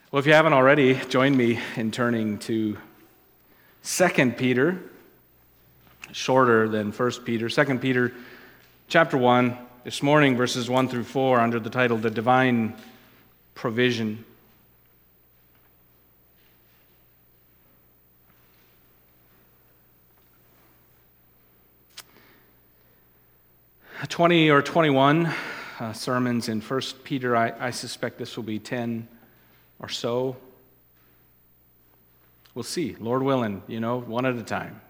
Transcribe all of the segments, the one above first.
Well, if you haven't already, join me in turning to 2 Peter, shorter than 1 Peter. 2 Peter chapter 1, this morning, verses 1 through 4, under the title, The Divine Provision. – 20 or 21 sermons in 1 Peter. I suspect this will be 10 or so. We'll see, Lord willing, one at a time.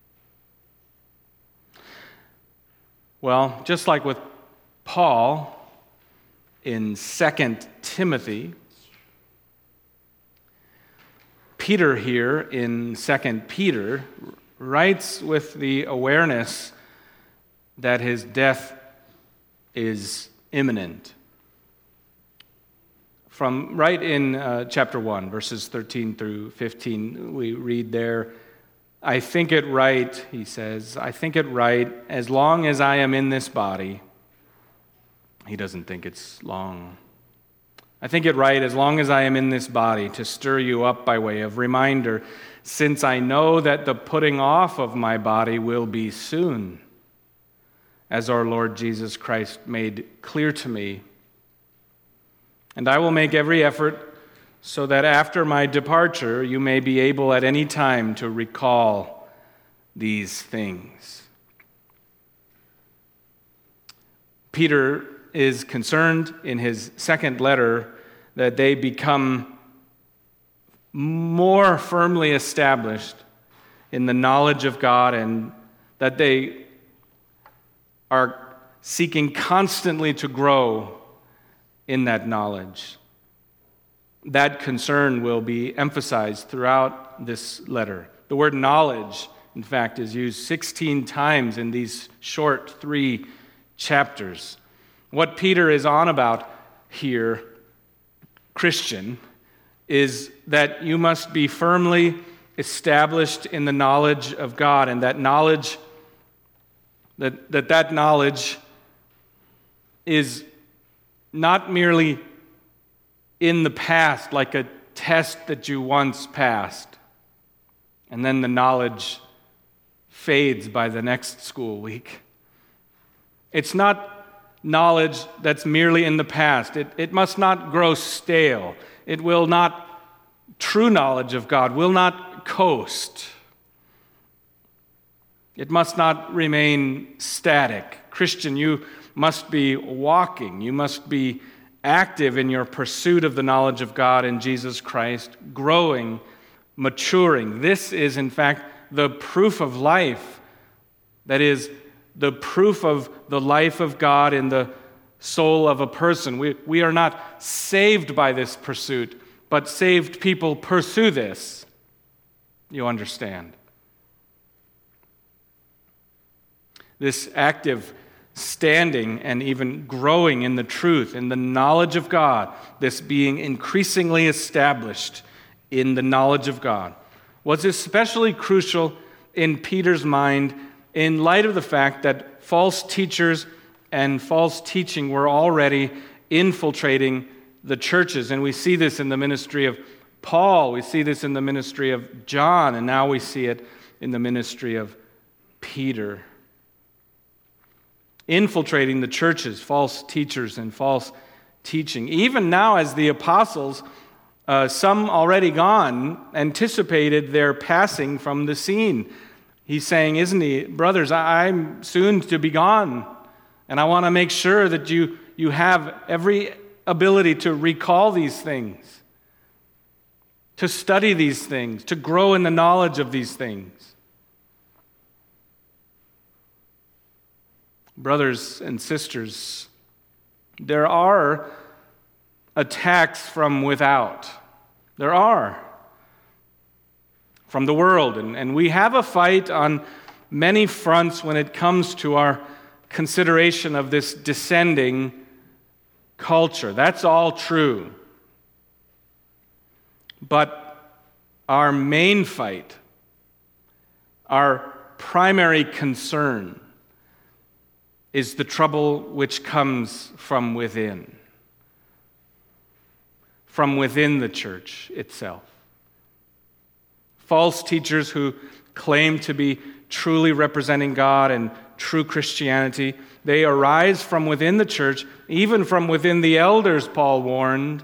Well, just like with Paul in 2 Timothy, Peter here in 2 Peter writes with the awareness that his death is imminent. From right in chapter 1, verses 13 through 15, we read there, I think it right, he says, I think it right, as long as I am in this body. He doesn't think it's long. I think it right, as long as I am in this body, to stir you up by way of reminder, since I know that the putting off of my body will be soon, as our Lord Jesus Christ made clear to me. And I will make every effort so that after my departure you may be able at any time to recall these things. Peter is concerned in his second letter that they become more firmly established in the knowledge of God and that they are seeking constantly to grow in that knowledge. That concern will be emphasized throughout this letter. The word knowledge, in fact, is used 16 times in these short 3 chapters. What Peter is on about here, Christian, is that you must be firmly established in the knowledge of God, and that knowledge that knowledge is not merely in the past, like a test that you once passed, and then the knowledge fades by the next school week. It's not knowledge that's merely in the past. It must not grow stale. It will not, true knowledge of God will not coast. It must not remain static. Christian, you must be walking. You must be active in your pursuit of the knowledge of God in Jesus Christ, growing, maturing. This is, in fact, the proof of life. That is, the proof of the life of God in the soul of a person. We are not saved by this pursuit, but saved people pursue this. You understand? This active standing and even growing in the truth, in the knowledge of God, this being increasingly established in the knowledge of God, was especially crucial in Peter's mind in light of the fact that false teachers and false teaching were already infiltrating the churches. And we see this in the ministry of Paul, we see this in the ministry of John, and now we see it in the ministry of Peter. Infiltrating the churches, false teachers and false teaching. Even now as the apostles, some already gone, anticipated their passing from the scene. He's saying, isn't he, brothers, I'm soon to be gone, and I want to make sure that you have every ability to recall these things, to study these things, to grow in the knowledge of these things. Brothers and sisters, there are attacks from without. There are. From the world. And we have a fight on many fronts when it comes to our consideration of this descending culture. That's all true. But our main fight, our primary concern, is the trouble which comes from within. from within the church itself. False teachers who claim to be truly representing God and true Christianity, they arise from within the church, even from within the elders, Paul warned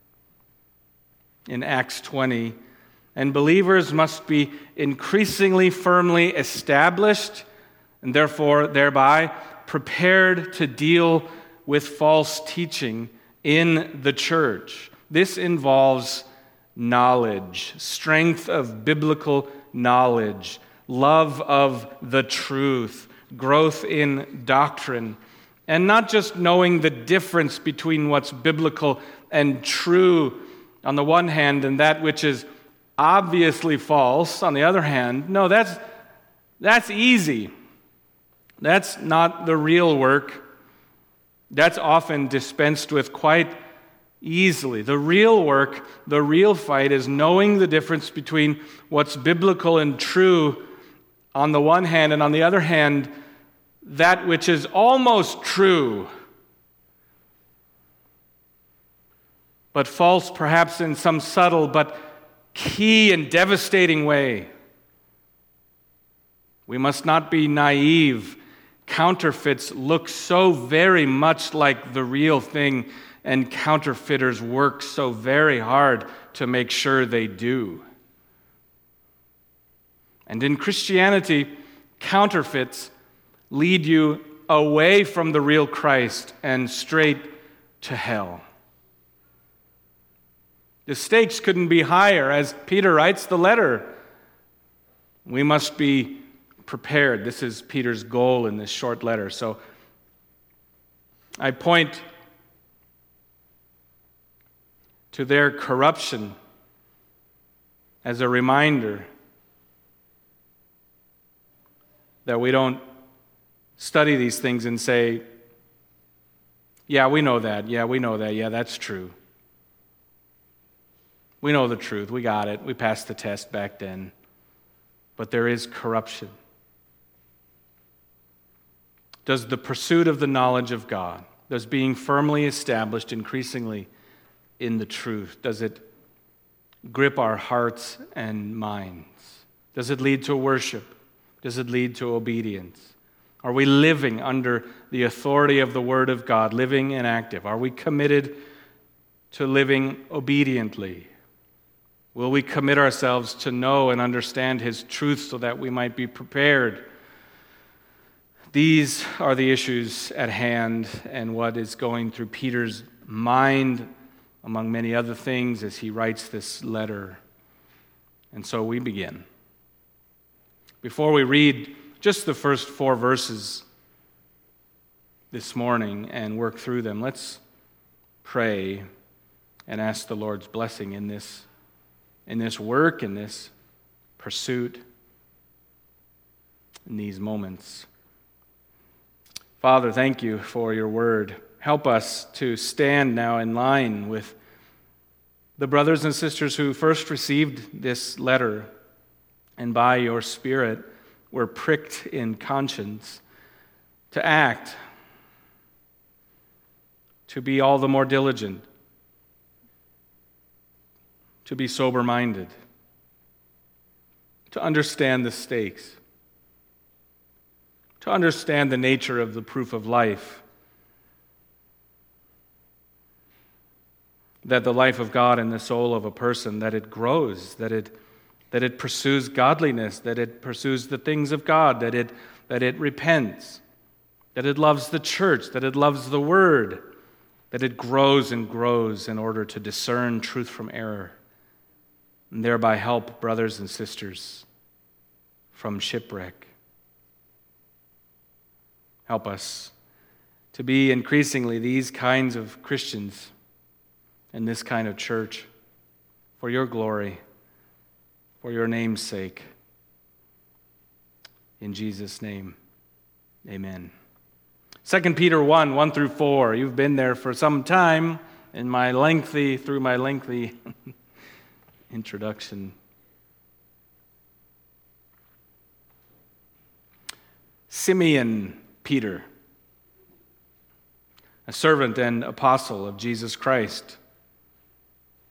in Acts 20. And believers must be increasingly firmly established and therefore thereby prepared to deal with false teaching in the church. This involves knowledge, strength of biblical knowledge, love of the truth, growth in doctrine, and not just knowing the difference between what's biblical and true on the one hand and that which is obviously false on the other hand. No, that's easy. That's not the real work. That's often dispensed with quite easily. The real work, the real fight is knowing the difference between what's biblical and true on the one hand, and on the other hand, that which is almost true, but false perhaps in some subtle but key and devastating way. We must not be naive. Counterfeits look so very much like the real thing, and counterfeiters work so very hard to make sure they do. And in Christianity, counterfeits lead you away from the real Christ and straight to hell. The stakes couldn't be higher. As Peter writes the letter, we must be prepared. This is Peter's goal in this short letter. So I point to their corruption as a reminder that we don't study these things and say, yeah, we know that. Yeah, that's true. We know the truth. We got it. We passed the test back then. But there is corruption. Does the pursuit of the knowledge of God, does being firmly established increasingly in the truth, does it grip our hearts and minds? Does it lead to worship? Does it lead to obedience? Are we living under the authority of the Word of God, living and active? Are we committed to living obediently? Will we commit ourselves to know and understand His truth so that we might be prepared? These are the issues at hand and what is going through Peter's mind, among many other things, as he writes this letter. And so we begin. Before we read just the first 4 verses this morning and work through them, let's pray and ask the Lord's blessing in this work, in this pursuit, in these moments. Father, thank you for your word. Help us to stand now in line with the brothers and sisters who first received this letter and by your Spirit were pricked in conscience to act, to be all the more diligent, to be sober-minded, to understand the stakes, to understand the nature of the proof of life, that the life of God in the soul of a person, that it grows, that it pursues godliness, that it pursues the things of God, that it repents, that it loves the church, that it loves the Word, that it grows and grows in order to discern truth from error, and thereby help brothers and sisters from shipwreck. Help us to be increasingly these kinds of Christians in this kind of church for your glory, for your name's sake. In Jesus' name, amen. 2 Peter 1 through 4. You've been there for some time through my lengthy introduction. Simeon Peter, a servant and apostle of Jesus Christ,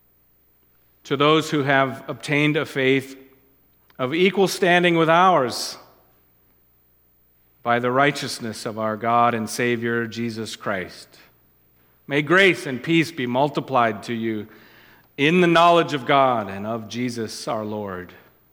to those who have obtained a faith of equal standing with ours by the righteousness of our God and Savior, Jesus Christ. May grace and peace be multiplied to you in the knowledge of God and of Jesus our Lord.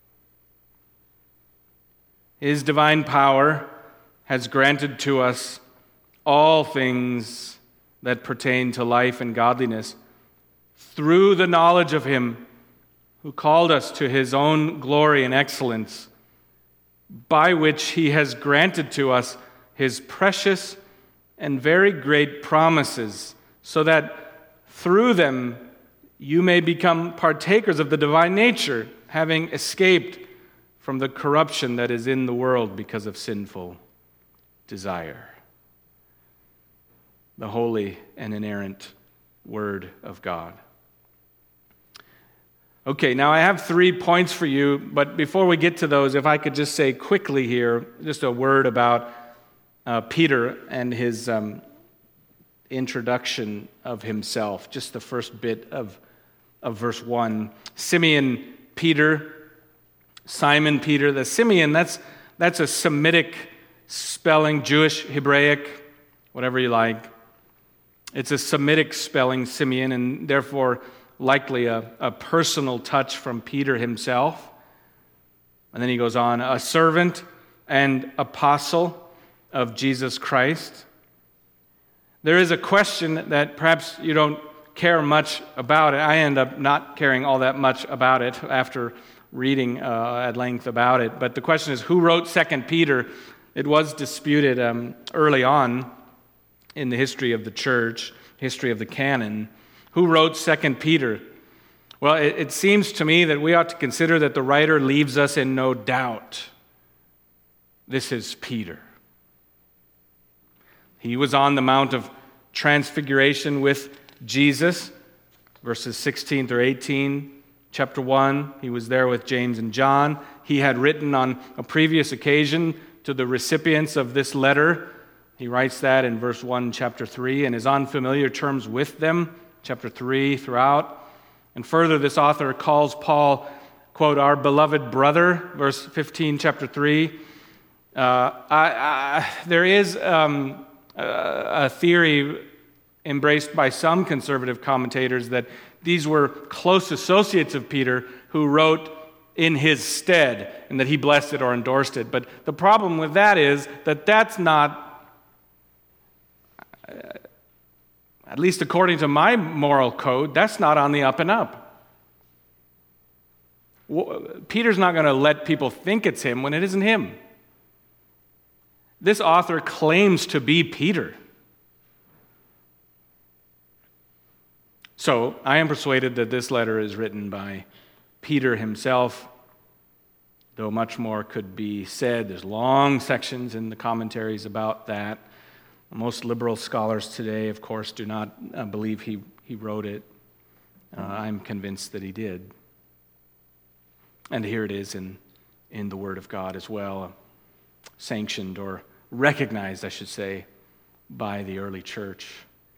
His divine power has granted to us all things that pertain to life and godliness through the knowledge of Him who called us to His own glory and excellence, by which He has granted to us His precious and very great promises, so that through them you may become partakers of the divine nature, having escaped from the corruption that is in the world because of sinful desire. The holy and inerrant Word of God. Okay, now I have 3 points for you, but before we get to those, if I could just say quickly here, just a word about Peter and his introduction of himself, just the first bit of verse 1. Simon Peter, the Simeon, that's a Semitic spelling, Jewish, Hebraic, whatever you like. It's a Semitic spelling, Simeon, and therefore likely a personal touch from Peter himself. And then he goes on, a servant and apostle of Jesus Christ. There is a question that perhaps you don't care much about it. I end up not caring all that much about it after reading at length about it. But the question is, who wrote 2 Peter? It was disputed early on in the history of the church, history of the canon. Who wrote 2 Peter? Well, it seems to me that we ought to consider that the writer leaves us in no doubt. This is Peter. He was on the Mount of Transfiguration with Jesus, verses 16 through 18, chapter 1. He was there with James and John. He had written on a previous occasion to the recipients of this letter. He writes that in verse 1, chapter 3, and is on familiar terms with them, chapter 3 throughout. And further, this author calls Paul, quote, our beloved brother, verse 15, chapter 3. There is a theory embraced by some conservative commentators that these were close associates of Peter who wrote in his stead, and that he blessed it or endorsed it. But the problem with that is that that's not, at least according to my moral code, that's not on the up and up. Peter's not going to let people think it's him when it isn't him. This author claims to be Peter. So, I am persuaded that this letter is written by Peter himself, though much more could be said. There's long sections in the commentaries about that. Most liberal scholars today, of course, do not believe he wrote it. I'm convinced that he did. And here it is in the Word of God as well, sanctioned or recognized, I should say, by the early church.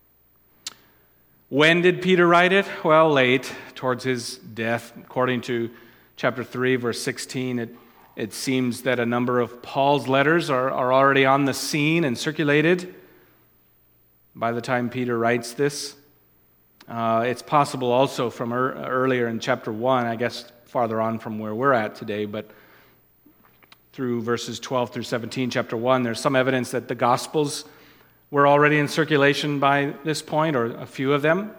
When did Peter write it? Well, late, towards his death. According to chapter 3, verse 16, it seems that a number of Paul's letters are already on the scene and circulated by the time Peter writes this. It's possible also from earlier in chapter 1, I guess farther on from where we're at today, but through verses 12 through 17, chapter 1, there's some evidence that the Gospels were already in circulation by this point, or a few of them.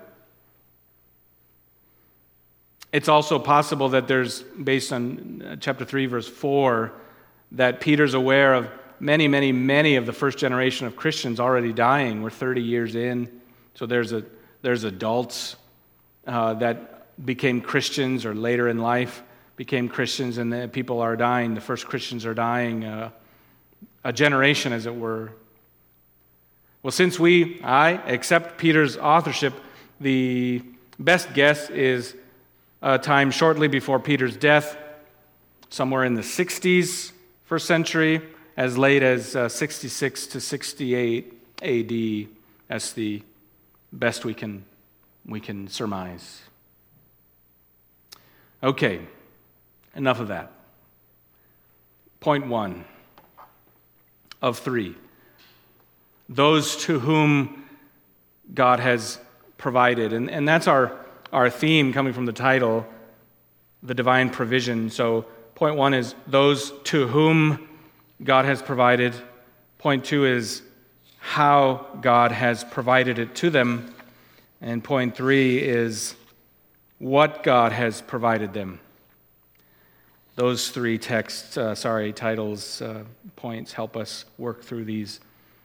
It's also possible that there's, based on chapter 3, verse 4, that Peter's aware of many of the first generation of Christians already dying. We're 30 years in, so there's adults that became Christians or later in life became Christians, and the people are dying. The first Christians are dying, a generation, as it were. Well, since I accept Peter's authorship, the best guess is a time shortly before Peter's death, somewhere in the 60s, first century, as late as 66 to 68 AD. That's the best we can surmise. Okay, enough of that. Point 1 of 3. Those to whom God has provided. And that's our theme coming from the title, the divine provision. So point 1 is those to whom God has provided. Point 2 is how God has provided it to them. And point 3 is what God has provided them. Those three titles, points help us work through these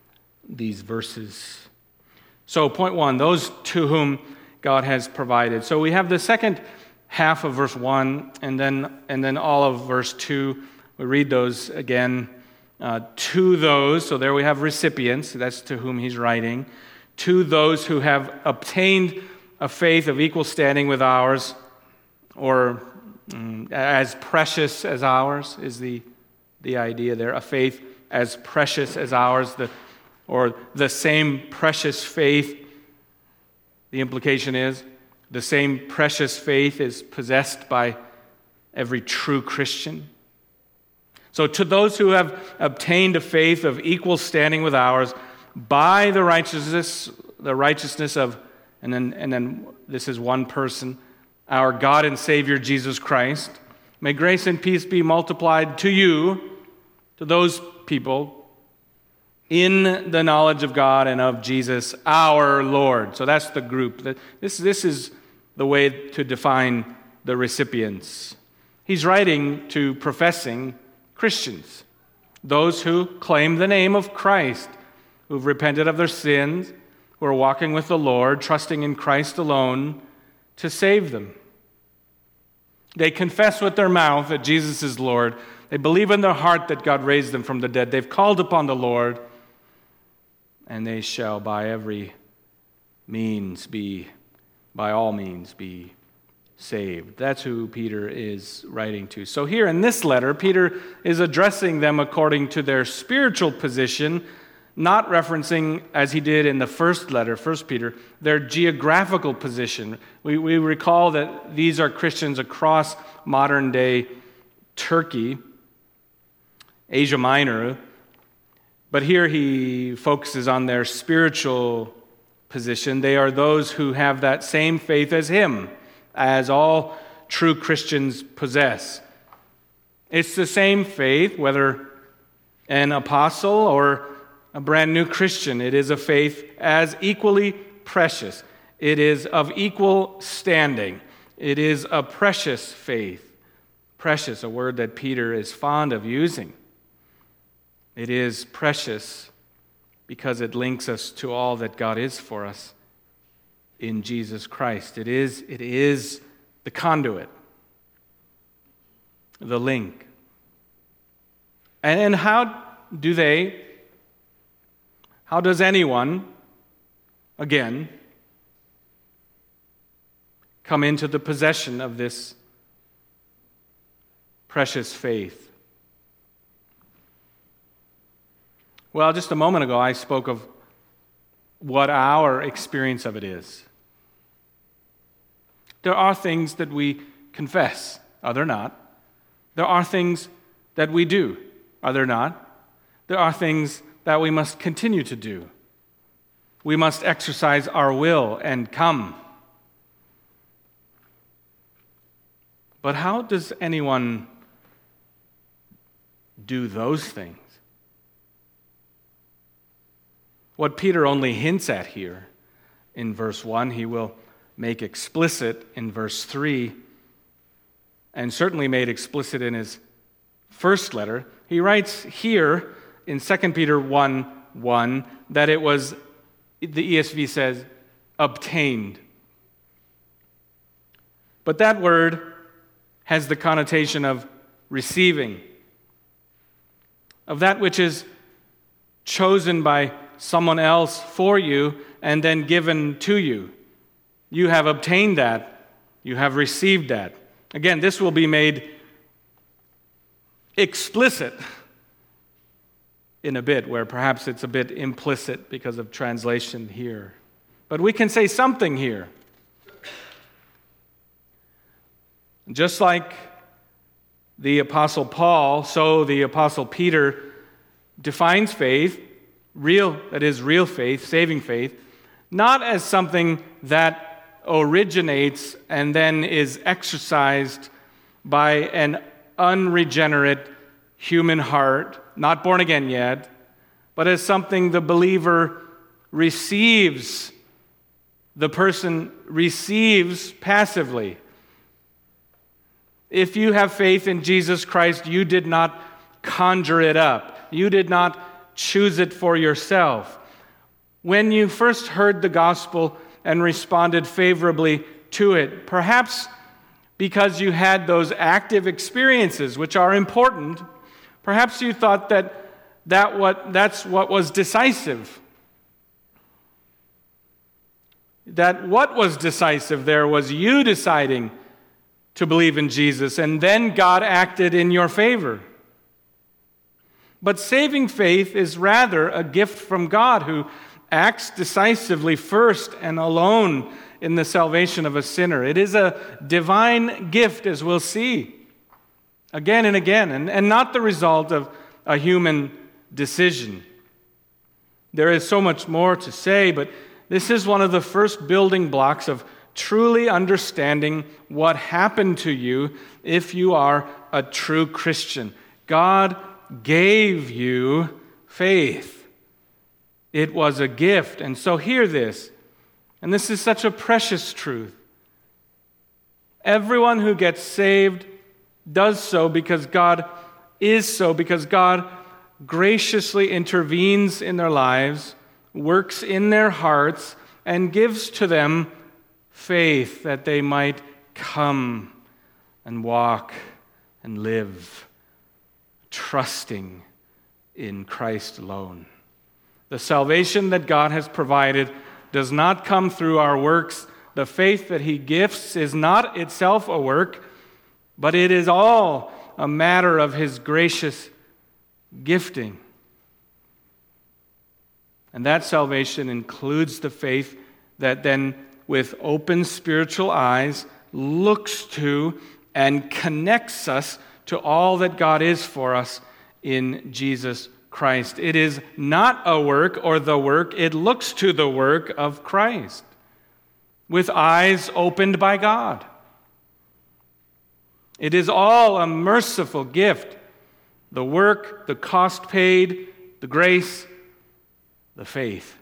verses. So point 1, those to whom God has provided. So we have the second half of verse 1 and then all of verse 2. We read those again. To those, so there we have recipients, that's to whom he's writing. To those who have obtained a faith of equal standing with ours, or as precious as ours is the idea there. A faith as precious as ours, or the same precious faith. The implication is the same precious faith is possessed by every true Christian. So to those who have obtained a faith of equal standing with ours by the righteousness of, and then this is one person, our God and Savior Jesus Christ. May grace and peace be multiplied to you, to those people, in the knowledge of God and of Jesus, our Lord. So that's the group. This is the way to define the recipients. He's writing to professing Christians, those who claim the name of Christ, who've repented of their sins, who are walking with the Lord, trusting in Christ alone to save them. They confess with their mouth that Jesus is Lord. They believe in their heart that God raised them from the dead. They've called upon the Lord, and they shall by all means be saved. That's who Peter is writing to. So here in this letter, Peter is addressing them according to their spiritual position, not referencing, as he did in the first letter, 1 Peter, their geographical position. We recall that these are Christians across modern-day Turkey, Asia Minor, but here he focuses on their spiritual position. They are those who have that same faith as him, as all true Christians possess. It's the same faith, whether an apostle or a brand new Christian. It is a faith as equally precious. It is of equal standing. It is a precious faith. Precious, a word that Peter is fond of using. It is precious because it links us to all that God is for us in Jesus Christ. It is the conduit, the link. And how does anyone, again, come into the possession of this precious faith? Well, just a moment ago, I spoke of what our experience of it is. There are things that we confess, are there not? There are things that we do, are there not? There are things that we must continue to do. We must exercise our will and come. But how does anyone do those things? What Peter only hints at here in verse 1, he will make explicit in verse 3, and certainly made explicit in his first letter. He writes here in 2 Peter 1:1 that it was, the ESV says, obtained. But that word has the connotation of receiving, of that which is chosen by someone else for you and then given to you. You have obtained that. You have received that. Again, this will be made explicit in a bit, where perhaps it's a bit implicit because of translation here. But we can say something here. Just like the Apostle Paul, so the Apostle Peter defines faith, real faith, saving faith, not as something that originates and then is exercised by an unregenerate human heart, not born again yet, but as something the believer receives, the person receives passively. If you have faith in Jesus Christ, you did not conjure it up. You did not choose it for yourself. When you first heard the gospel and responded favorably to it, perhaps because you had those active experiences, which are important, perhaps you thought that's what was decisive. That what was decisive there was you deciding to believe in Jesus, and then God acted in your favor. But saving faith is rather a gift from God, who acts decisively first and alone in the salvation of a sinner. It is a divine gift, as we'll see again and again, and not the result of a human decision. There is so much more to say, but this is one of the first building blocks of truly understanding what happened to you if you are a true Christian. God gave you faith. It was a gift. And so hear this, and this is such a precious truth. Everyone who gets saved does so because God graciously intervenes in their lives, works in their hearts, and gives to them faith that they might come and walk and live, trusting in Christ alone. The salvation that God has provided does not come through our works. The faith that He gifts is not itself a work, but it is all a matter of His gracious gifting. And that salvation includes the faith that then, with open spiritual eyes, looks to and connects us to all that God is for us in Jesus Christ. It is not a work or the work, it looks to the work of Christ with eyes opened by God. It is all a merciful gift. The work, the cost paid, the grace, the faith.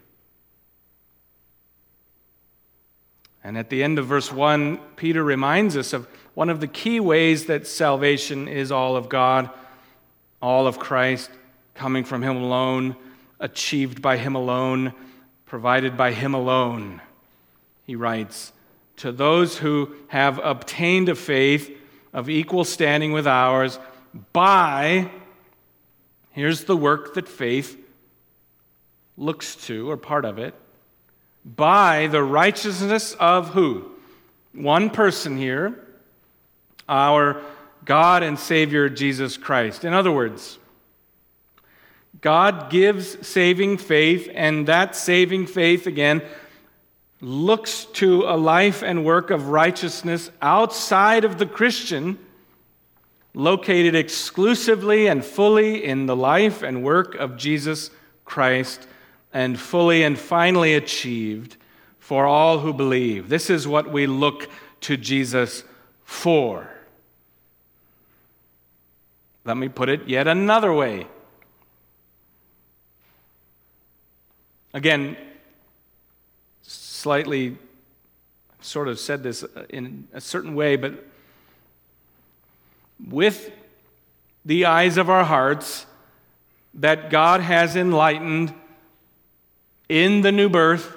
And at the end of verse 1, Peter reminds us of one of the key ways that salvation is all of God, all of Christ, coming from Him alone, achieved by Him alone, provided by Him alone. He writes, to those who have obtained a faith of equal standing with ours by, here's the work that faith looks to, or part of it, by the righteousness of who? One person here, our God and Savior Jesus Christ. In other words, God gives saving faith, and that saving faith, again, looks to a life and work of righteousness outside of the Christian, located exclusively and fully in the life and work of Jesus Christ, and fully and finally achieved for all who believe. This is what we look to Jesus for. Let me put it yet another way. Again, slightly sort of said this in a certain way, but with the eyes of our hearts that God has enlightened in the new birth,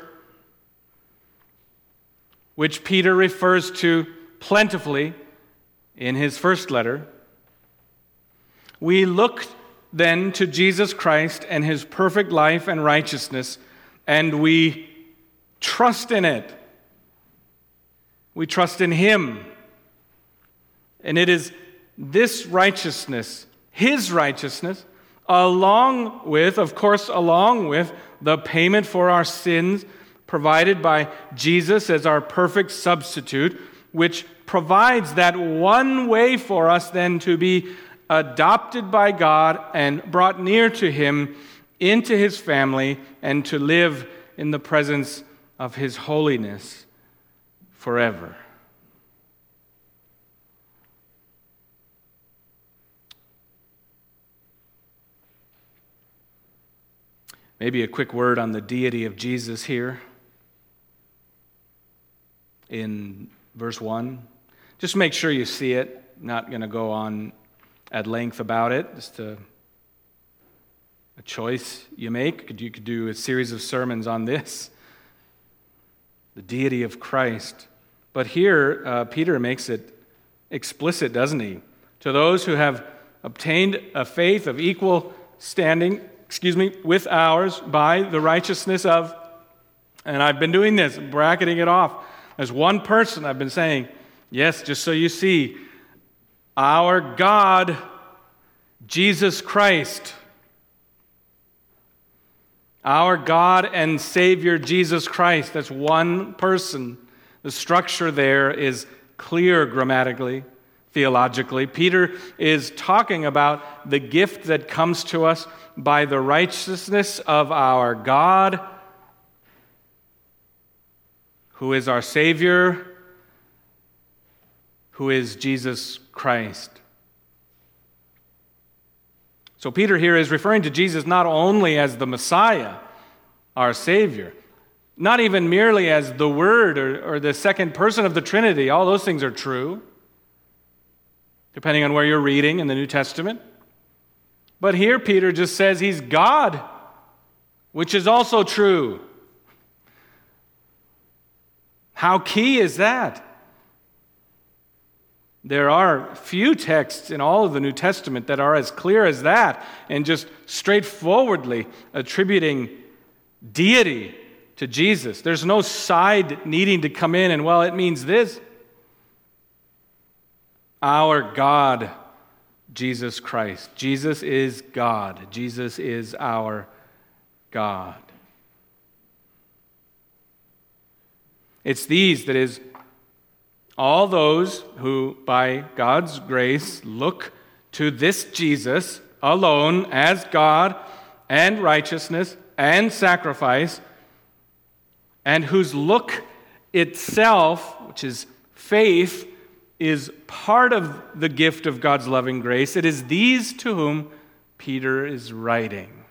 which Peter refers to plentifully in his first letter, we look then to Jesus Christ and His perfect life and righteousness, and we trust in it. We trust in Him. And it is this righteousness, His righteousness, along with the payment for our sins provided by Jesus as our perfect substitute, which provides that one way for us then to be adopted by God and brought near to Him into His family and to live in the presence of His holiness forever. Maybe a quick word on the deity of Jesus here in verse 1. Just make sure you see it. I'm not going to go on at length about it. Just a choice you make. You could do a series of sermons on this. The deity of Christ. But here, Peter makes it explicit, doesn't he? To those who have obtained a faith of equal standing, with ours by the righteousness of, and I've been doing this, bracketing it off. There's one person I've been saying, yes, just so you see, our God, Jesus Christ. Our God and Savior, Jesus Christ. That's one person. The structure there is clear grammatically, theologically. Peter is talking about the gift that comes to us by the righteousness of our God, who is our Savior, who is Jesus Christ. So Peter here is referring to Jesus not only as the Messiah, our Savior, not even merely as the Word or the second person of the Trinity. All those things are true, depending on where you're reading in the New Testament. But here Peter just says He's God, which is also true. How key is that? There are few texts in all of the New Testament that are as clear as that and just straightforwardly attributing deity to Jesus. There's no side needing to come in and, well, it means this. Our God, Jesus Christ. Jesus is God. Jesus is our God. It's these, that is, all those who, by God's grace, look to this Jesus alone as God and righteousness and sacrifice, and whose look itself, which is faith, is part of the gift of God's loving grace. It is these to whom Peter is writing.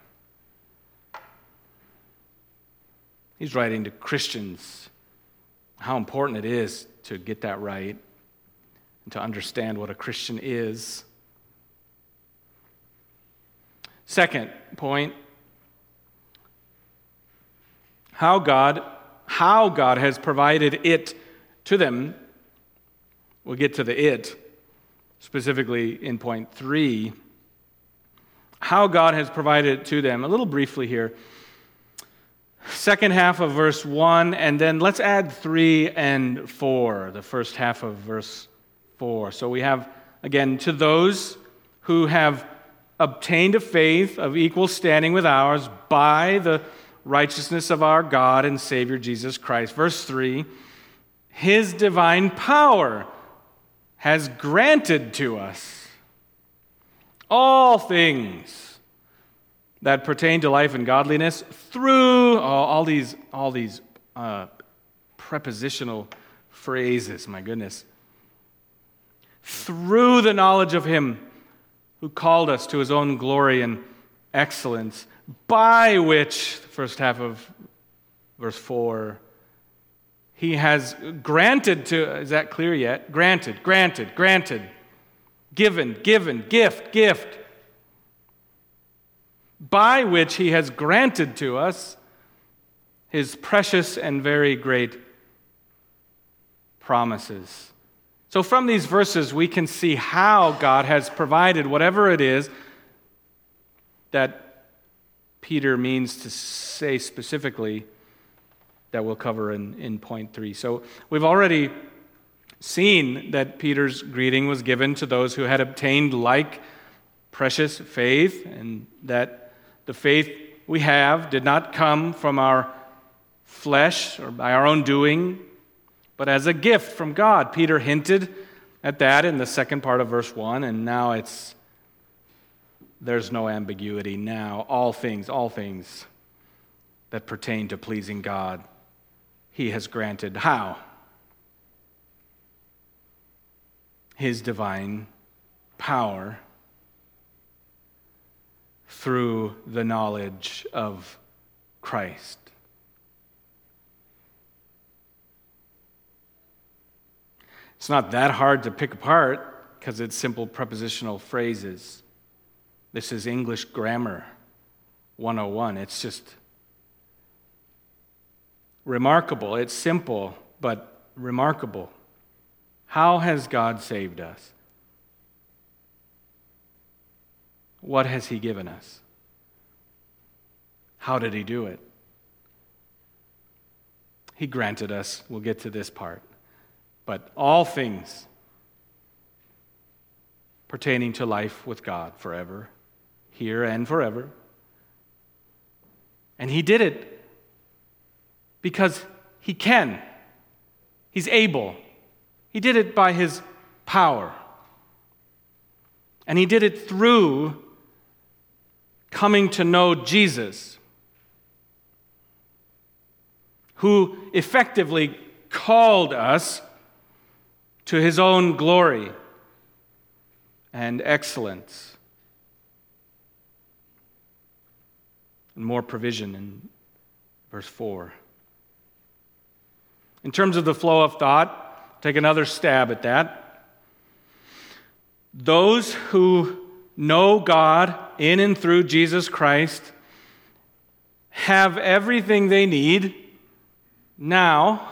He's writing to Christians. How important it is to get that right and to understand what a Christian is. Second point, how God has provided it to them. We'll get to the it, specifically in point 3. How God has provided it to them. A little briefly here. Second half of verse 1, and then let's add 3 and 4, the first half of verse 4. So we have, again, to those who have obtained a faith of equal standing with ours by the righteousness of our God and Savior Jesus Christ. Verse 3, His divine power has granted to us all things that pertain to life and godliness through all these prepositional phrases, my goodness. Through the knowledge of Him who called us to His own glory and excellence, by which, the first half of verse 4, He has granted to, is that clear yet? Granted, given, gift. By which He has granted to us His precious and very great promises. So from these verses, we can see how God has provided whatever it is that Peter means to say specifically that we'll cover in point 3. So we've already seen that Peter's greeting was given to those who had obtained like precious faith, and that the faith we have did not come from our flesh or by our own doing, but as a gift from God. Peter hinted at that in the second part of verse 1, and now there's no ambiguity now. All things that pertain to pleasing God, he has granted. How? His divine power through the knowledge of Christ. It's not that hard to pick apart because it's simple prepositional phrases. This is English grammar 101. It's just remarkable. It's simple, but remarkable. How has God saved us? What has he given us? How did he do it? He granted us, we'll get to this part, but all things pertaining to life with God forever, here and forever. And he did it because he can. He's able. He did it by his power. And he did it through coming to know Jesus, who effectively called us to his own glory and excellence. And more provision in verse 4. In terms of the flow of thought, take another stab at that. Those who know God in and through Jesus Christ have everything they need now,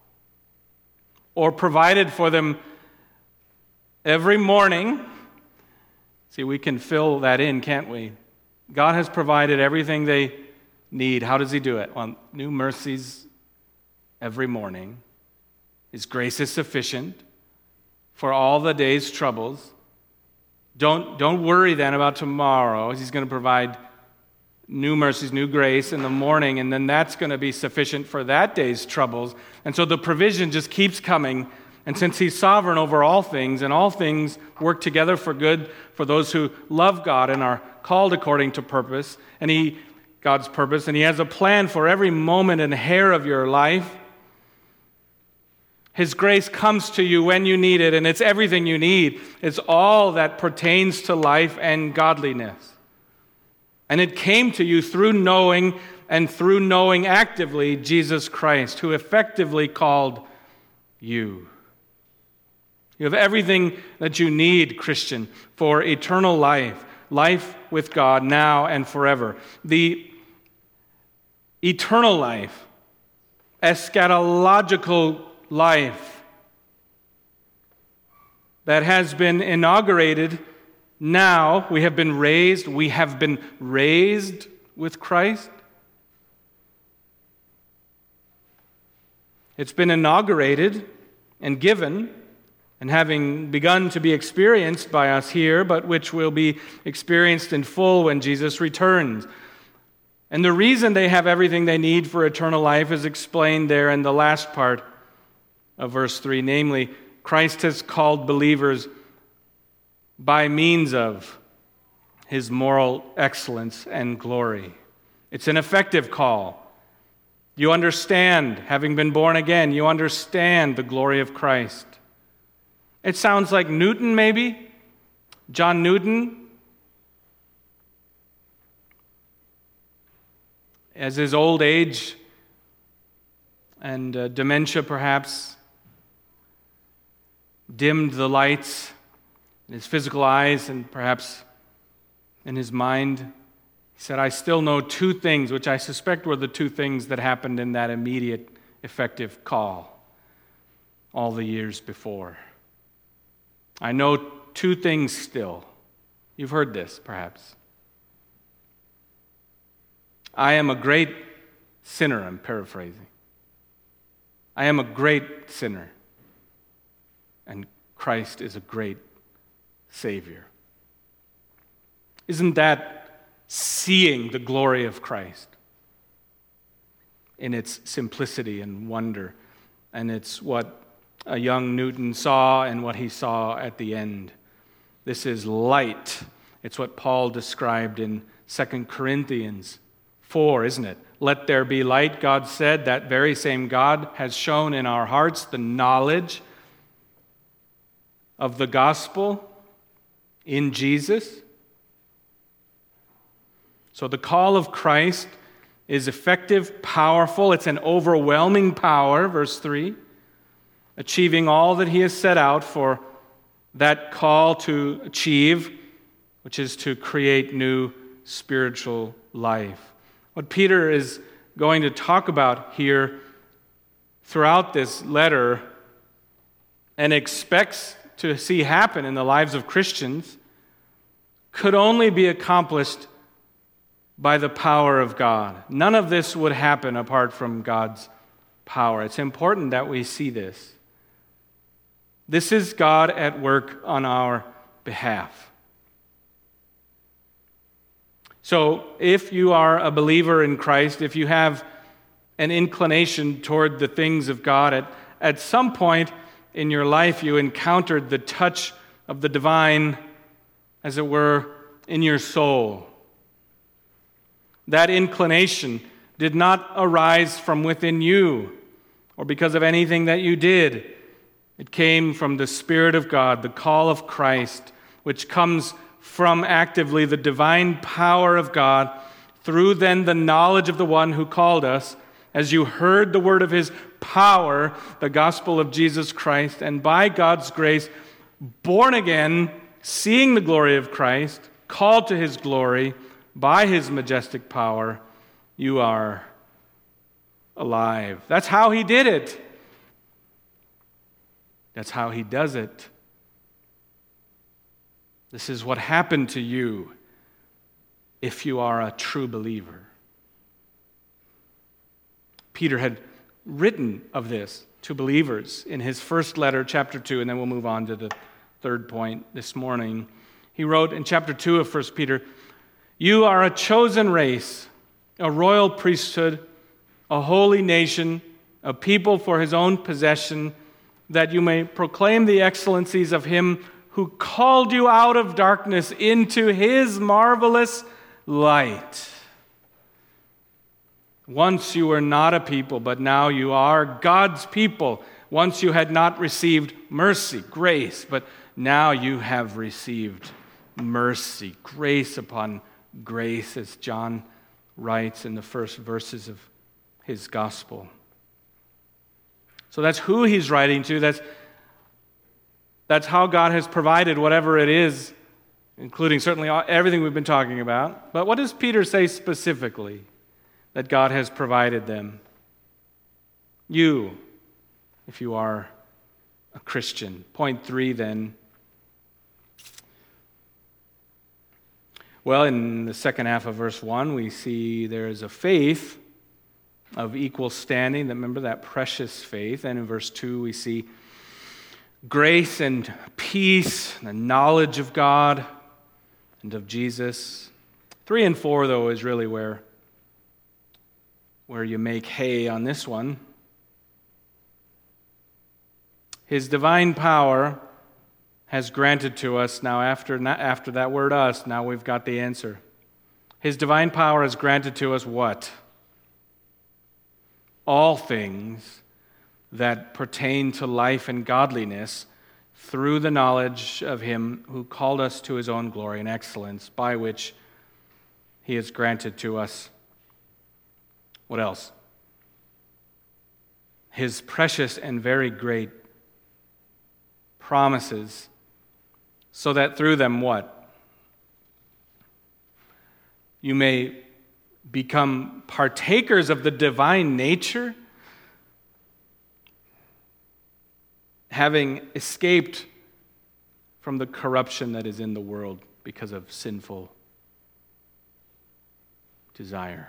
or provided for them every morning. See, we can fill that in, can't we? God has provided everything they need. How does he do it? Well, new mercies every morning. His grace is sufficient for all the day's troubles. Don't worry then about tomorrow. He's going to provide new mercies, new grace in the morning, and then that's going to be sufficient for that day's troubles. And so the provision just keeps coming. And since he's sovereign over all things, and all things work together for good for those who love God and are called according to purpose, and God's purpose, and he has a plan for every moment and hair of your life. His grace comes to you when you need it, and it's everything you need. It's all that pertains to life and godliness. And it came to you through knowing, and through knowing actively Jesus Christ, who effectively called you. You have everything that you need, Christian, for eternal life, life with God now and forever. The eternal life, eschatological life that has been inaugurated now. We have been raised with Christ. It's been inaugurated and given, and having begun to be experienced by us here, but which will be experienced in full when Jesus returns. And the reason they have everything they need for eternal life is explained there in the last part of verse 3, namely, Christ has called believers by means of his moral excellence and glory. It's an effective call. You understand, having been born again, you understand the glory of Christ. It sounds like Newton, maybe? John Newton, as his old age and dementia perhaps dimmed the lights in his physical eyes and perhaps in his mind. He said, I still know two things, which I suspect were the two things that happened in that immediate, effective call all the years before. I know two things still. You've heard this, perhaps. I am a great sinner, I'm paraphrasing. I am a great sinner, and Christ is a great Savior. Isn't that seeing the glory of Christ in its simplicity and wonder? And it's what a young Newton saw and what he saw at the end. This is light. It's what Paul described in 2 Corinthians 4, isn't it? Let there be light, God said. That very same God has shown in our hearts the knowledge of the gospel in Jesus. So the call of Christ is effective, powerful. It's an overwhelming power, verse 3, achieving all that he has set out for that call to achieve, which is to create new spiritual life. What Peter is going to talk about here throughout this letter and expects to see happen in the lives of Christians could only be accomplished by the power of God. None of this would happen apart from God's power. It's important that we see this. This is God at work on our behalf. So if you are a believer in Christ, if you have an inclination toward the things of God, at some point in your life you encountered the touch of the divine, as it were, in your soul. That inclination did not arise from within you or because of anything that you did. It came from the Spirit of God, the call of Christ, which comes from actively the divine power of God through then the knowledge of the one who called us, as you heard the word of his power, the gospel of Jesus Christ, and by God's grace, born again, seeing the glory of Christ, called to his glory by his majestic power, you are alive. That's how he did it. That's how he does it. This is what happened to you if you are a true believer. Peter had written of this to believers in his first letter, chapter 2, and then we'll move on to the third point this morning. He wrote in chapter 2 of 1 Peter, "You are a chosen race, a royal priesthood, a holy nation, a people for his own possession, that you may proclaim the excellencies of him who called you out of darkness into his marvelous light. Once you were not a people, but now you are God's people. Once you had not received mercy, grace, but now you have received mercy, grace upon grace, as John writes in the first verses of his gospel." So that's who he's writing to. That's how God has provided whatever it is, including certainly everything we've been talking about. But what does Peter say specifically that God has provided them? You, if you are a Christian. Point 3 then. Well, in the second half of verse 1, we see there is a faith of equal standing. Remember that precious faith. And in verse 2, we see grace and peace, the knowledge of God and of Jesus. 3 and 4, though, is really where you make hay on this one. His divine power has granted to us, now after that word us, now we've got the answer. His divine power has granted to us what? All things that pertain to life and godliness through the knowledge of him who called us to his own glory and excellence, by which he has granted to us, what else? His precious and very great promises, so that through them what? You may become partakers of the divine nature, having escaped from the corruption that is in the world because of sinful desire.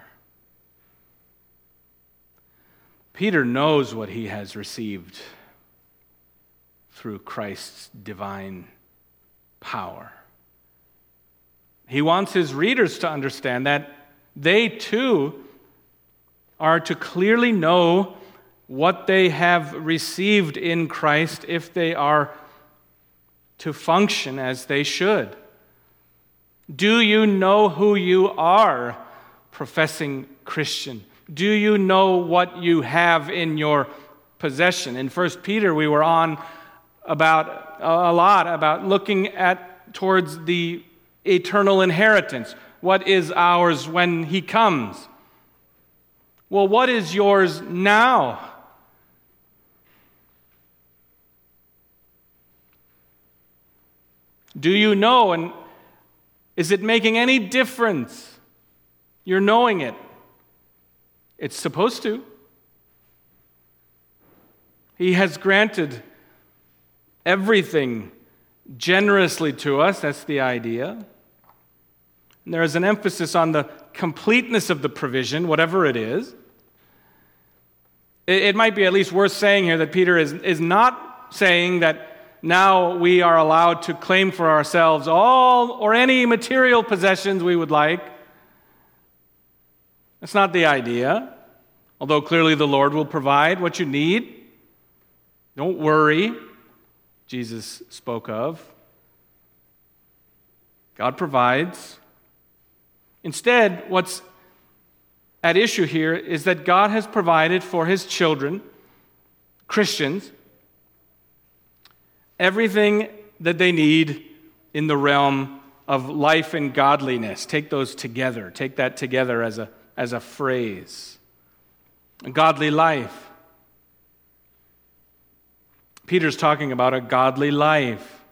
Peter knows what he has received through Christ's divine power. He wants his readers to understand that they too are to clearly know what they have received in Christ if they are to function as they should? Do you know who you are, professing Christian? Do you know what you have in your possession? In 1 Peter, we were on about a lot about looking towards the eternal inheritance. What is ours when he comes? Well, what is yours now? Do you know, and is it making any difference? You're knowing it. It's supposed to. He has granted everything generously to us. That's the idea. And there is an emphasis on the completeness of the provision, whatever it is. It might be at least worth saying here that Peter is not saying that now we are allowed to claim for ourselves all or any material possessions we would like. That's not the idea. Although clearly the Lord will provide what you need. Don't worry, Jesus spoke of. God provides. Instead, what's at issue here is that God has provided for his children, Christians, everything that they need in the realm of life and godliness. Take those together. Take that together as a phrase. A godly life. Peter's talking about a godly life.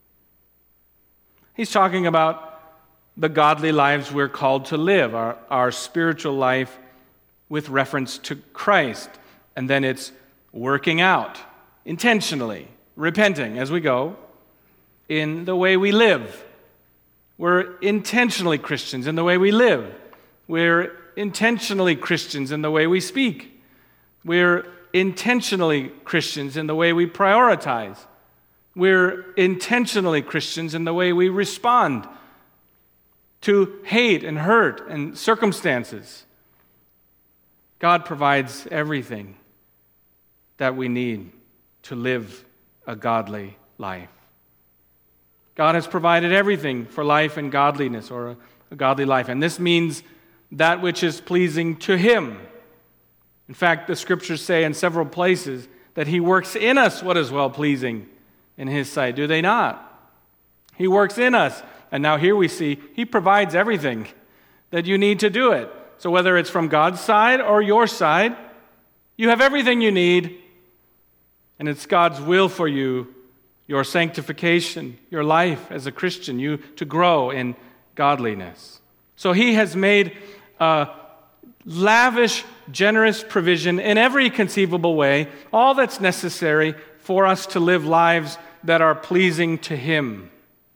He's talking about the godly lives we're called to live, our spiritual life with reference to Christ. And then it's working out intentionally, repenting as we go in the way we live. We're intentionally Christians in the way we live. We're intentionally Christians in the way we speak. We're intentionally Christians in the way we prioritize. We're intentionally Christians in the way we respond to hate and hurt and circumstances. God provides everything that we need to live a godly life. God has provided everything for life and godliness, or a godly life. And this means that which is pleasing to him. In fact, the scriptures say in several places that he works in us what is well-pleasing in his sight. Do they not? He works in us. And now here we see he provides everything that you need to do it. So whether it's from God's side or your side, you have everything you need. And it's God's will for you, your sanctification, your life as a Christian, you to grow in godliness. So he has made a lavish, generous provision in every conceivable way, all that's necessary for us to live lives that are pleasing to him.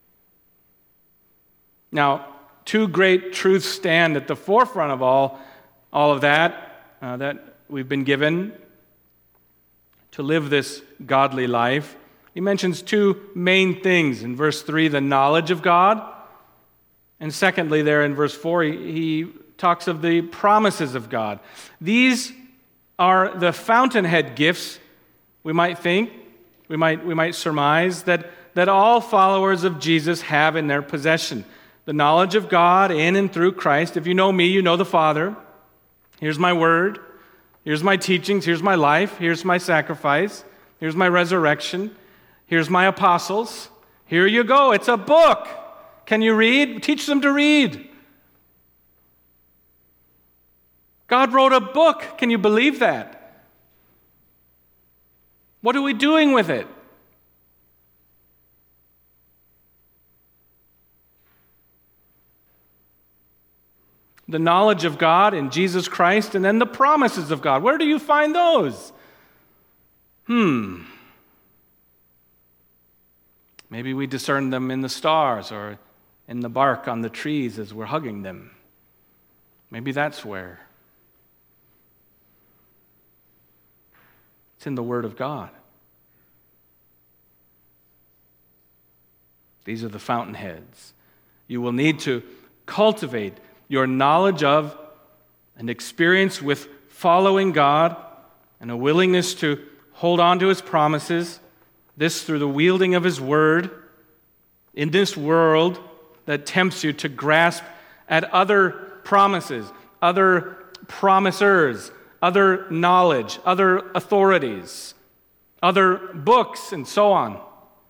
Now, two great truths stand at the forefront of all of that we've been given to live this godly life. He mentions two main things. In verse 3, the knowledge of God. And secondly, there in verse 4, he talks of the promises of God. These are the fountainhead gifts, we might think, we might surmise, that all followers of Jesus have in their possession. The knowledge of God in and through Christ. If you know me, you know the Father. Here's my word. Here's my teachings. Here's my life. Here's my sacrifice. Here's my resurrection. Here's my apostles. Here you go. It's a book. Can you read? Teach them to read. God wrote a book. Can you believe that? What are we doing with it? The knowledge of God in Jesus Christ, and then the promises of God. Where do you find those? Maybe we discern them in the stars or in the bark on the trees as we're hugging them. Maybe that's where. It's in the Word of God. These are the fountainheads. You will need to cultivate your knowledge of and experience with following God and a willingness to hold on to his promises, this through the wielding of his word, in this world that tempts you to grasp at other promises, other promisers, other knowledge, other authorities, other books, and so on.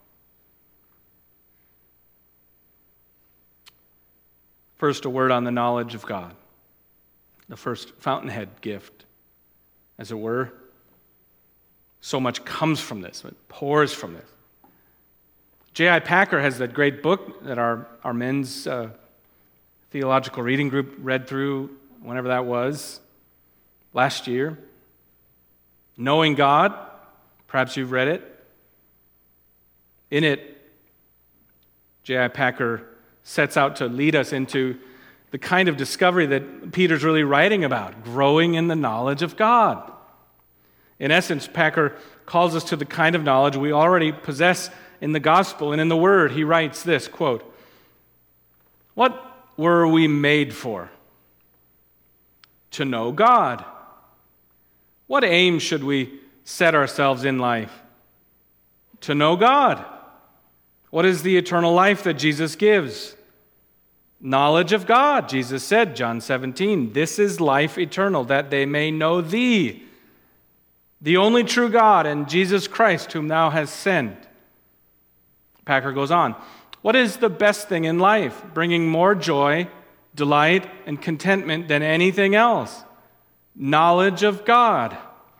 First, a word on the knowledge of God, the first fountainhead gift, as it were. So much comes from this, it pours from this. J.I. Packer has that great book that our men's theological reading group read through, whenever that was, last year. Knowing God, perhaps you've read it. In it, J.I. Packer sets out to lead us into the kind of discovery that Peter's really writing about, growing in the knowledge of God. In essence, Packer calls us to the kind of knowledge we already possess in the gospel and in the word. He writes this, quote, "What were we made for? To know God. What aim should we set ourselves in life? To know God. What is the eternal life that Jesus gives? Knowledge of God." Jesus said, John 17, "This is life eternal, that they may know thee, the only true God, and Jesus Christ, whom thou hast sent." Packer goes on, "What is the best thing in life, bringing more joy, delight, and contentment than anything else? Knowledge of God."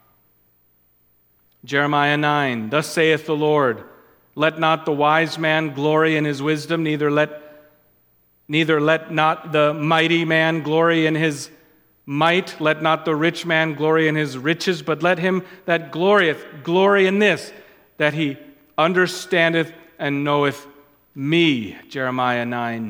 Jeremiah 9, "Thus saith the Lord, let not the wise man glory in his wisdom, neither let not the mighty man glory in his might, let not the rich man glory in his riches, but let him that glorieth glory in this, that he understandeth and knoweth me." Jeremiah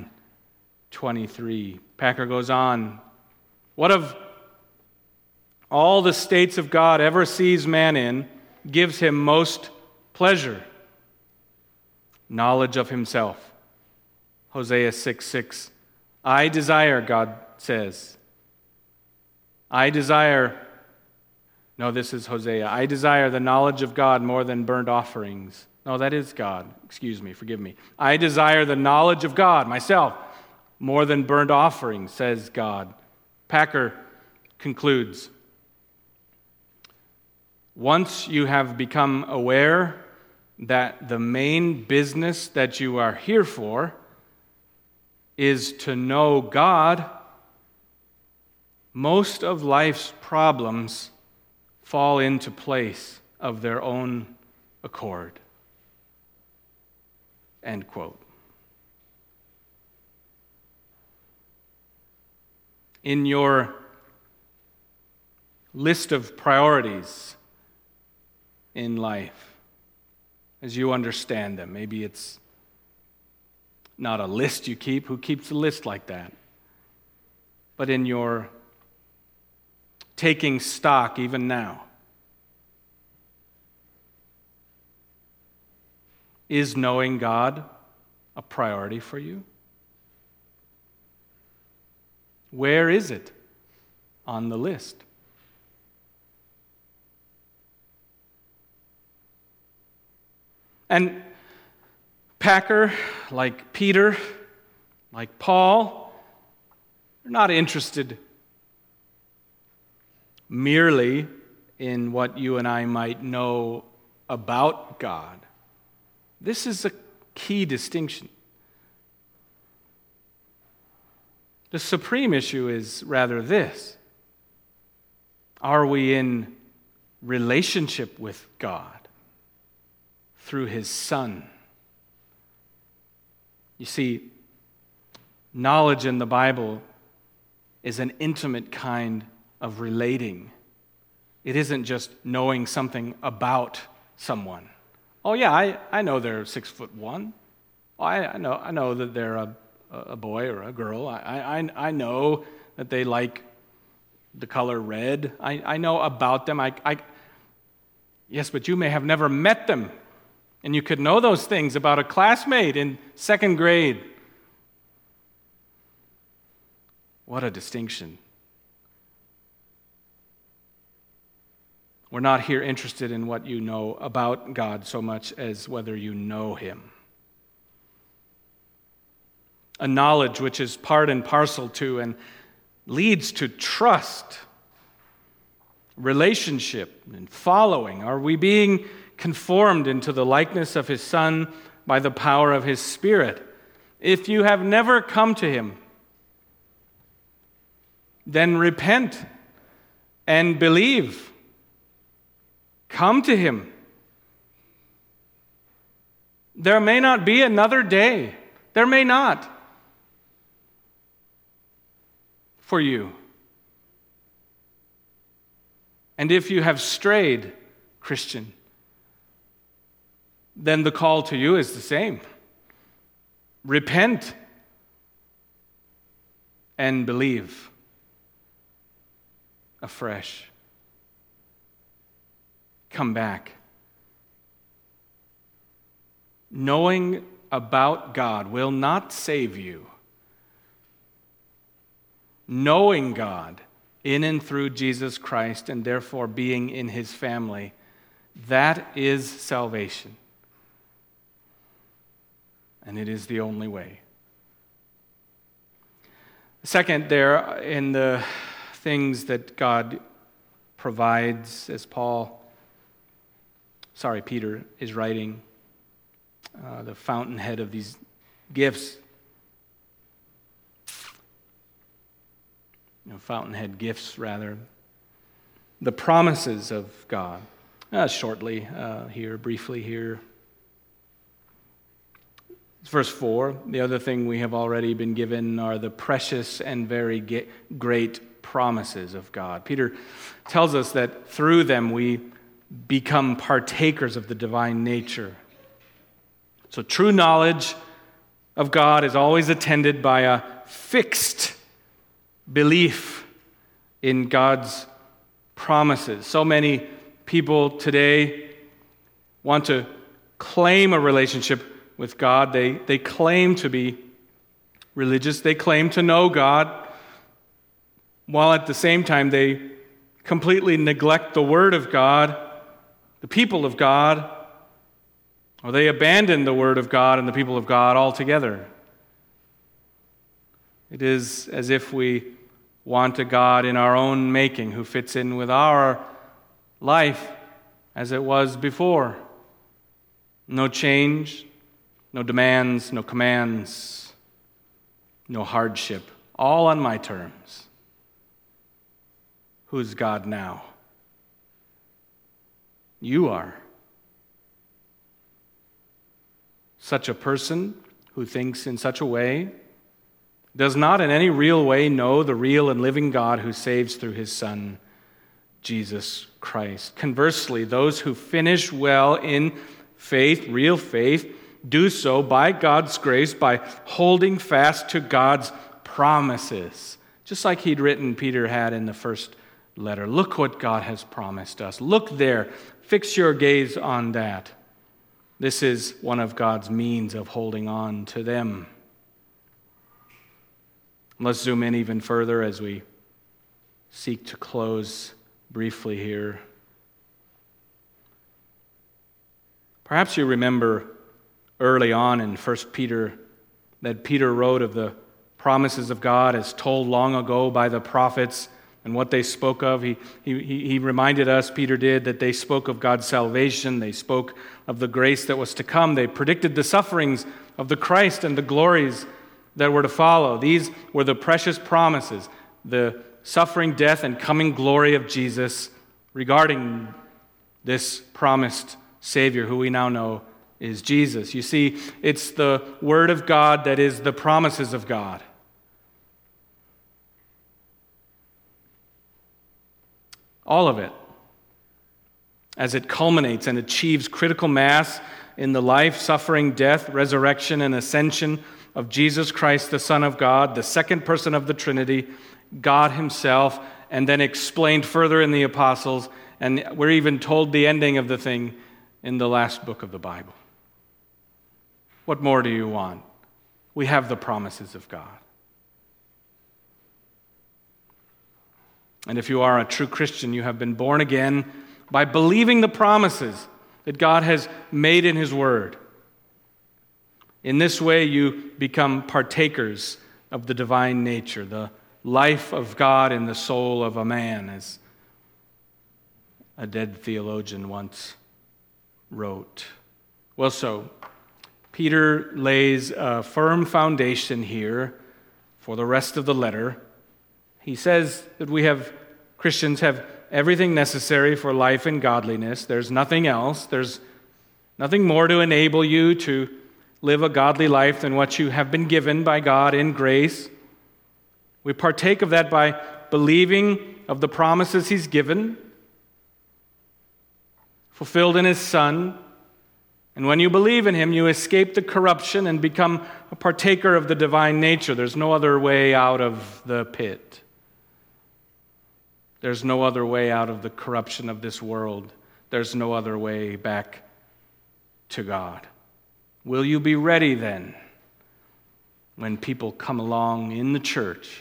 9:23. Packer goes on, "What of all the states of God ever sees man in gives him most pleasure? Knowledge of himself." Hosea 6:6. "I desire," God says, "I desire," no, this is Hosea, "I desire the knowledge of God more than burnt offerings." No, that is God. Excuse me, forgive me. "I desire the knowledge of God, myself, more than burnt offerings," says God. Packer concludes, "Once you have become aware that the main business that you are here for is to know God, most of life's problems fall into place of their own accord." End quote. In your list of priorities in life, as you understand them, maybe it's not a list you keep. Who keeps a list like that? But in your taking stock even now, is knowing God a priority for you? Where is it on the list? And Packer, like Peter, like Paul, they're not interested merely in what you and I might know about God. This is a key distinction. The supreme issue is rather this: are we in relationship with God through His Son? You see, knowledge in the Bible is an intimate kind of relating. It isn't just knowing something about someone. Oh yeah, I know they're 6'1". Oh, I know that they're a boy or a girl. I know that they like the color red. I know about them. Yes, but you may have never met them. And you could know those things about a classmate in second grade. What a distinction. We're not here interested in what you know about God so much as whether you know him. A knowledge which is part and parcel to and leads to trust, relationship, and following. Are we being conformed into the likeness of his Son by the power of his Spirit? If you have never come to him, then repent and believe. Come to him. There may not be another day. There may not. For you. And if you have strayed, Christian, then the call to you is the same. Repent and believe afresh. Come back. Knowing about God will not save you. Knowing God in and through Jesus Christ and therefore being in his family, that is salvation. And it is the only way. Second, there in the things that God provides, as Peter is writing, the fountainhead of these gifts. Fountainhead gifts, rather. The promises of God. Shortly here, briefly here. Verse 4, the other thing we have already been given are the precious and very great promises of God. Peter tells us that through them we become partakers of the divine nature. So true knowledge of God is always attended by a fixed belief in God's promises. So many people today want to claim a relationship with God. They claim to be religious. They claim to know God, while at the same time they completely neglect the Word of God, the people of God, or they abandon the Word of God and the people of God altogether. It is as if we want a God in our own making who fits in with our life as it was before. No change, no demands, no commands, no hardship, all on my terms. Who's God now? You are. Such a person who thinks in such a way does not in any real way know the real and living God who saves through his Son, Jesus Christ. Conversely, those who finish well in faith, real faith, do so by God's grace, by holding fast to God's promises. Just like Peter had in the first letter. Look what God has promised us. Look there. Fix your gaze on that. This is one of God's means of holding on to them. Let's zoom in even further as we seek to close briefly here. Perhaps you remember early on in 1 Peter that Peter wrote of the promises of God as told long ago by the prophets and what they spoke of. He reminded us, Peter did, that they spoke of God's salvation. They spoke of the grace that was to come. They predicted the sufferings of the Christ and the glories that were to follow. These were the precious promises, the suffering, death, and coming glory of Jesus regarding this promised Savior who we now know is Jesus. You see, it's the Word of God that is the promises of God. All of it, as it culminates and achieves critical mass in the life, suffering, death, resurrection, and ascension of Jesus Christ, the Son of God, the second person of the Trinity, God himself, and then explained further in the apostles, and we're even told the ending of the thing in the last book of the Bible. What more do you want? We have the promises of God. And if you are a true Christian, you have been born again by believing the promises that God has made in His Word. In this way, you become partakers of the divine nature, the life of God in the soul of a man, as a dead theologian once wrote. Well, so Peter lays a firm foundation here for the rest of the letter. He says that Christians have everything necessary for life and godliness. There's nothing else. There's nothing more to enable you to live a godly life than what you have been given by God in grace. We partake of that by believing of the promises He's given, fulfilled in His Son. And when you believe in Him, you escape the corruption and become a partaker of the divine nature. There's no other way out of the pit. There's no other way out of the corruption of this world. There's no other way back to God. Will you be ready then when people come along in the church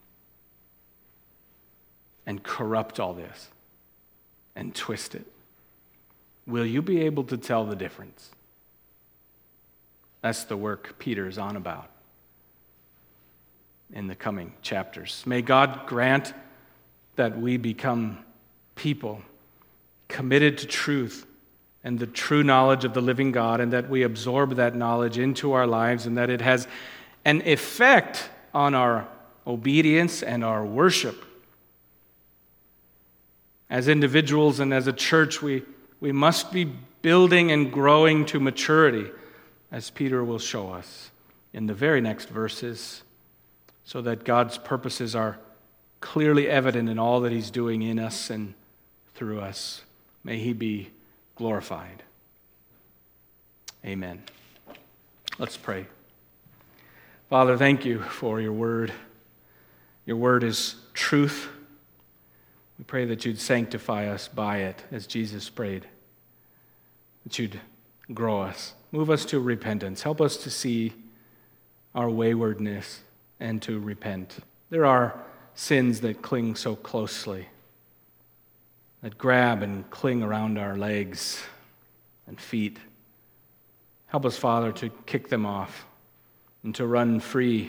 and corrupt all this and twist it? Will you be able to tell the difference? That's the work Peter's on about in the coming chapters. May God grant that we become people committed to truth and the true knowledge of the living God, and that we absorb that knowledge into our lives, and that it has an effect on our obedience and our worship. As individuals and as a church, we must be building and growing to maturity, as Peter will show us in the very next verses, so that God's purposes are clearly evident in all that He's doing in us and through us. May He be glorified. Amen. Let's pray. Father, thank you for your word. Your word is truth. We pray that you'd sanctify us by it, as Jesus prayed. That you'd grow us. Move us to repentance. Help us to see our waywardness and to repent. There are sins that cling so closely, that grab and cling around our legs and feet. Help us, Father, to kick them off and to run free.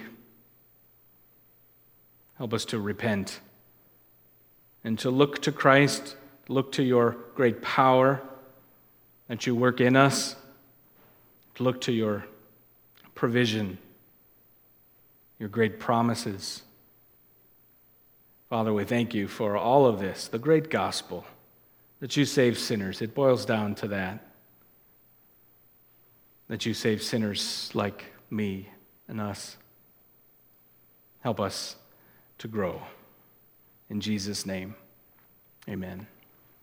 Help us to repent and to look to Christ, look to your great power that you work in us, to look to your provision, your great promises. Father, we thank you for all of this, the great gospel, that you save sinners. It boils down to that you save sinners like me and us. Help us to grow. In Jesus' name, amen.